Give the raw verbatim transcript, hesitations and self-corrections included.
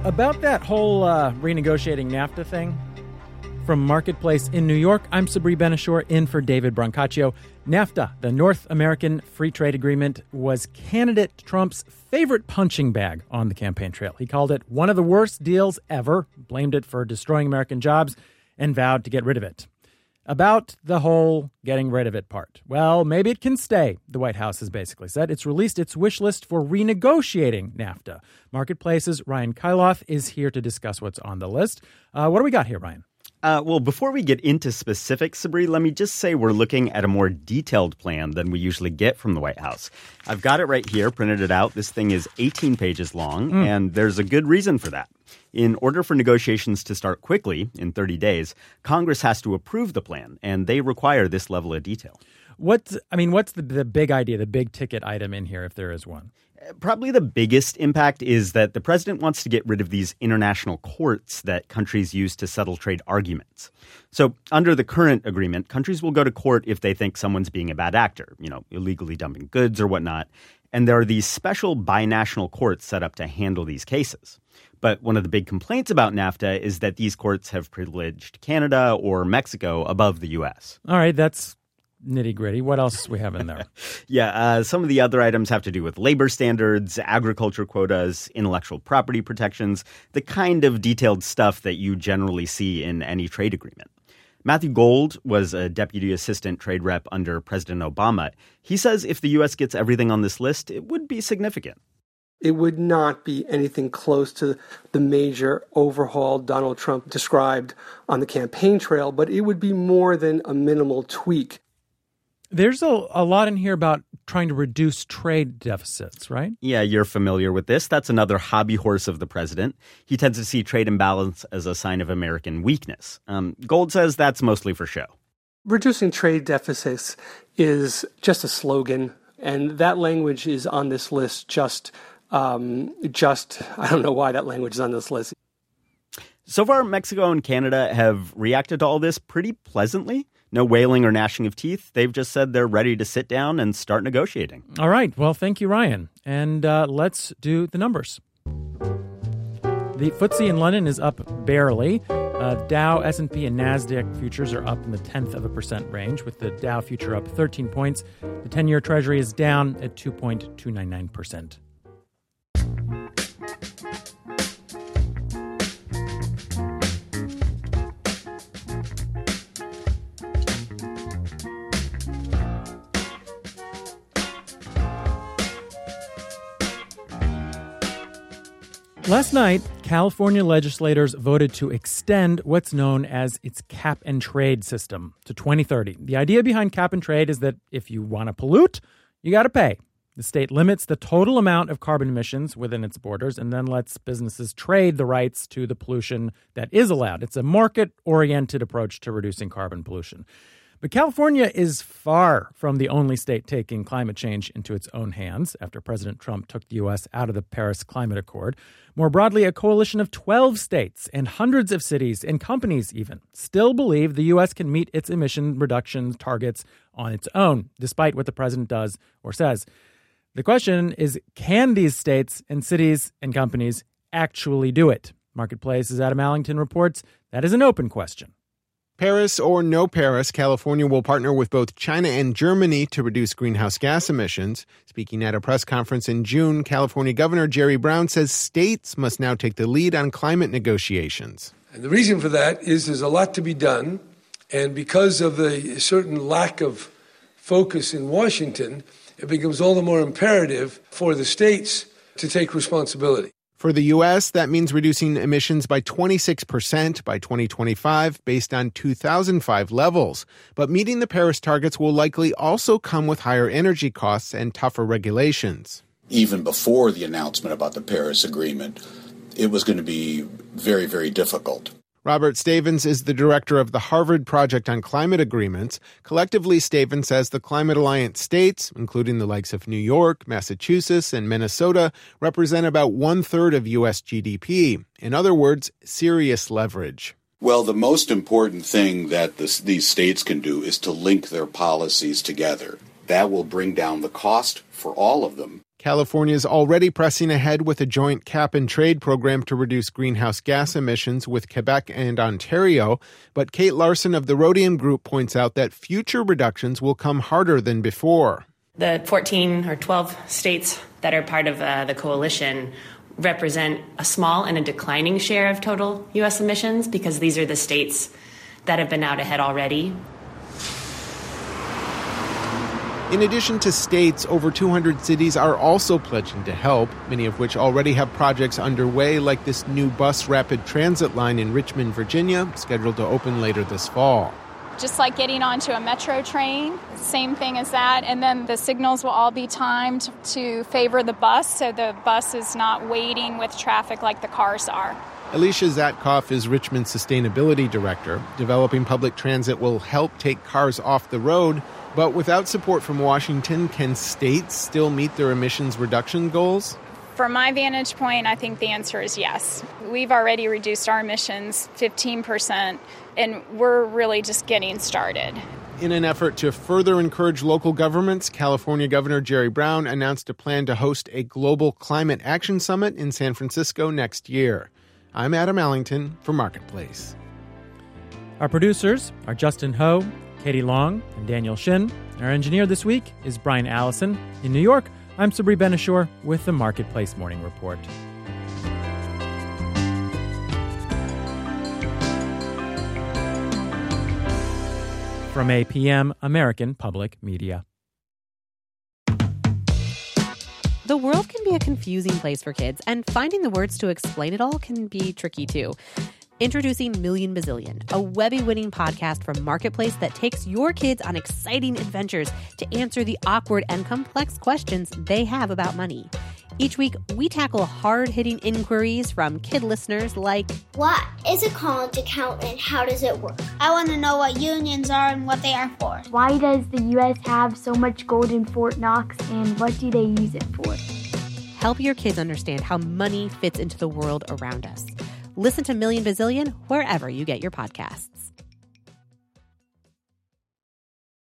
About that whole uh, renegotiating NAFTA thing, from Marketplace in New York, I'm Sabri Benishore in for David Brancaccio. NAFTA, the North American Free Trade Agreement, was candidate Trump's favorite punching bag on the campaign trail. He called it one of the worst deals ever, blamed it for destroying American jobs, and vowed to get rid of it. About the whole getting rid of it part. Well, maybe it can stay, the White House has basically said. It's released its wish list for renegotiating NAFTA. Marketplace's Ryan Kailath is here to discuss what's on the list. Uh, what do we got here, Ryan? Uh, well, before we get into specifics, Sabri, let me just say we're looking at a more detailed plan than we usually get from the White House. I've got it right here, printed it out. This thing is eighteen pages long, mm. and there's a good reason for that. In order for negotiations to start quickly, in thirty days, Congress has to approve the plan, and they require this level of detail. What's, I mean, what's the, the big idea, the big ticket item in here, if there is one? Probably the biggest impact is that the president wants to get rid of these international courts that countries use to settle trade arguments. So under the current agreement, countries will go to court if they think someone's being a bad actor, you know, illegally dumping goods or whatnot. And there are these special binational courts set up to handle these cases. But one of the big complaints about NAFTA is that these courts have privileged Canada or Mexico above the U S. All right, that's nitty-gritty. What else we have in there? yeah, uh, some of the other items have to do with labor standards, agriculture quotas, intellectual property protections, the kind of detailed stuff that you generally see in any trade agreement. Matthew Gold was a deputy assistant trade rep under President Obama. He says if the U S gets everything on this list, it would be significant. It would not be anything close to the major overhaul Donald Trump described on the campaign trail, but it would be more than a minimal tweak. There's a, a lot in here about trying to reduce trade deficits, right? Yeah, you're familiar with this. That's another hobby horse of the president. He tends to see trade imbalance as a sign of American weakness. Um, Gold says that's mostly for show. Reducing trade deficits is just a slogan, and that language is on this list just, um, just, I don't know why that language is on this list. So far, Mexico and Canada have reacted to all this pretty pleasantly. No wailing or gnashing of teeth. They've just said they're ready to sit down and start negotiating. All right. Well, thank you, Ryan. And uh, let's do the numbers. The F T S E in London is up barely. Uh, Dow, S and P, and NASDAQ futures are up in the tenth of a percent range, with the Dow future up thirteen points. The ten-year Treasury is down at two point two nine nine percent. Last night, California legislators voted to extend what's known as its cap-and-trade system to twenty thirty. The idea behind cap-and-trade is that if you want to pollute, you got to pay. The state limits the total amount of carbon emissions within its borders and then lets businesses trade the rights to the pollution that is allowed. It's a market-oriented approach to reducing carbon pollution. But California is far from the only state taking climate change into its own hands after President Trump took the U S out of the Paris Climate Accord. More broadly, a coalition of twelve states and hundreds of cities and companies even still believe the U S can meet its emission reduction targets on its own, despite what the president does or says. The question is, can these states and cities and companies actually do it? Marketplace's Adam Allington reports that is an open question. Paris or no Paris, California will partner with both China and Germany to reduce greenhouse gas emissions. Speaking at a press conference in June, California Governor Jerry Brown says states must now take the lead on climate negotiations. And the reason for that is there's a lot to be done. And because of the certain lack of focus in Washington, it becomes all the more imperative for the states to take responsibility. For the U S, that means reducing emissions by twenty-six percent by twenty twenty-five based on two thousand five levels. But meeting the Paris targets will likely also come with higher energy costs and tougher regulations. Even before the announcement about the Paris Agreement, it was going to be very, very difficult. Robert Stavins is the director of the Harvard Project on Climate Agreements. Collectively, Stavins says the Climate Alliance states, including the likes of New York, Massachusetts, and Minnesota, represent about one-third of U S G D P. In other words, serious leverage. Well, the most important thing that this, these states can do is to link their policies together. That will bring down the cost for all of them. California is already pressing ahead with a joint cap-and-trade program to reduce greenhouse gas emissions with Quebec and Ontario. But Kate Larson of the Rhodium Group points out that future reductions will come harder than before. The fourteen or twelve states that are part of uh, the coalition represent a small and a declining share of total U S emissions because these are the states that have been out ahead already. In addition to states, over two hundred cities are also pledging to help, many of which already have projects underway, like this new bus rapid transit line in Richmond, Virginia, scheduled to open later this fall. Just like getting onto a metro train, same thing as that. And then the signals will all be timed to favor the bus, so the bus is not waiting with traffic like the cars are. Alicia Zatkoff is Richmond's Sustainability Director. Developing public transit will help take cars off the road. But without support from Washington, can states still meet their emissions reduction goals? From my vantage point, I think the answer is yes. We've already reduced our emissions fifteen percent, and we're really just getting started. In an effort to further encourage local governments, California Governor Jerry Brown announced a plan to host a global climate action summit in San Francisco next year. I'm Adam Allington for Marketplace. Our producers are Justin Ho, Katie Long, and Daniel Shin. Our engineer this week is Brian Allison. In New York, I'm Sabri Benishore with the Marketplace Morning Report. From A P M, American Public Media. The world can be a confusing place for kids, and finding the words to explain it all can be tricky too. Introducing Million Bazillion, a Webby-winning podcast from Marketplace that takes your kids on exciting adventures to answer the awkward and complex questions they have about money. Each week, we tackle hard-hitting inquiries from kid listeners like, what is a college account and how does it work? I want to know what unions are and what they are for. Why does the U S have so much gold in Fort Knox and what do they use it for? Help your kids understand how money fits into the world around us. Listen to Million Bazillion wherever you get your podcasts.